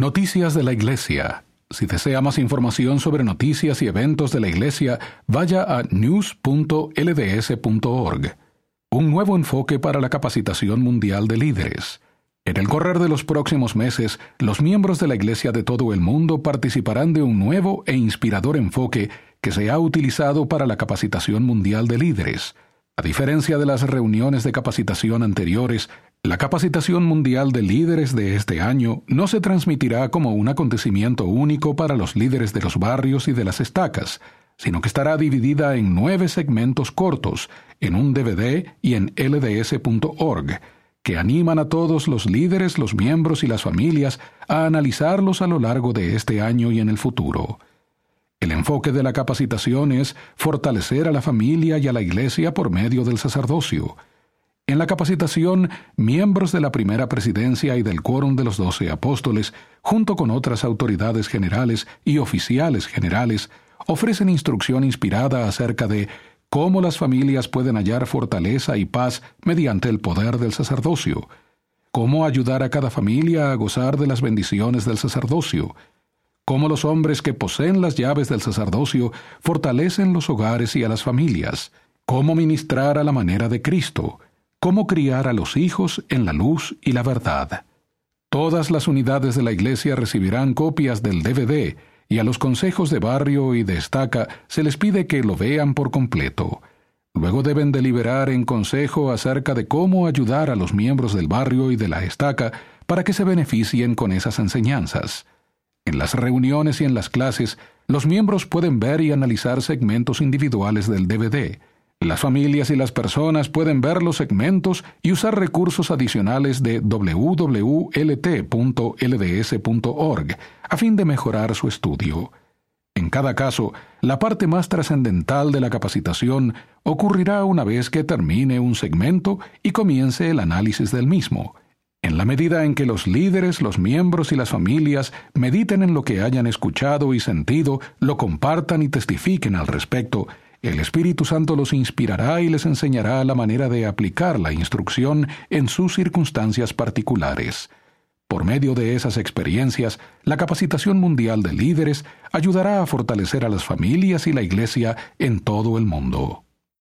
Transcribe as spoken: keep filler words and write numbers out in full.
Noticias de la Iglesia. Si desea más información sobre noticias y eventos de la Iglesia, vaya a news punto l d s punto org. Un nuevo enfoque para la capacitación mundial de líderes. En el correr de los próximos meses, los miembros de la Iglesia de todo el mundo participarán de un nuevo e inspirador enfoque que se ha utilizado para la capacitación mundial de líderes. A diferencia de las reuniones de capacitación anteriores, la capacitación mundial de líderes de este año no se transmitirá como un acontecimiento único para los líderes de los barrios y de las estacas, sino que estará dividida en nueve segmentos cortos, en un D V D y en l d s punto org, que animan a todos los líderes, los miembros y las familias a analizarlos a lo largo de este año y en el futuro. El enfoque de la capacitación es fortalecer a la familia y a la Iglesia por medio del sacerdocio. En la capacitación, miembros de la primera presidencia y del quórum de los doce apóstoles, junto con otras autoridades generales y oficiales generales, ofrecen instrucción inspirada acerca de cómo las familias pueden hallar fortaleza y paz mediante el poder del sacerdocio, cómo ayudar a cada familia a gozar de las bendiciones del sacerdocio, cómo los hombres que poseen las llaves del sacerdocio fortalecen los hogares y a las familias, cómo ministrar a la manera de Cristo, cómo criar a los hijos en la luz y la verdad. Todas las unidades de la Iglesia recibirán copias del D V D y a los consejos de barrio y de estaca se les pide que lo vean por completo. Luego deben deliberar en consejo acerca de cómo ayudar a los miembros del barrio y de la estaca para que se beneficien con esas enseñanzas. En las reuniones y en las clases, los miembros pueden ver y analizar segmentos individuales del D V D. Las familias y las personas pueden ver los segmentos y usar recursos adicionales de w w l t punto l d s punto org a fin de mejorar su estudio. En cada caso, la parte más trascendental de la capacitación ocurrirá una vez que termine un segmento y comience el análisis del mismo. En la medida en que los líderes, los miembros y las familias mediten en lo que hayan escuchado y sentido, lo compartan y testifiquen al respecto, el Espíritu Santo los inspirará y les enseñará la manera de aplicar la instrucción en sus circunstancias particulares. Por medio de esas experiencias, la capacitación mundial de líderes ayudará a fortalecer a las familias y la Iglesia en todo el mundo.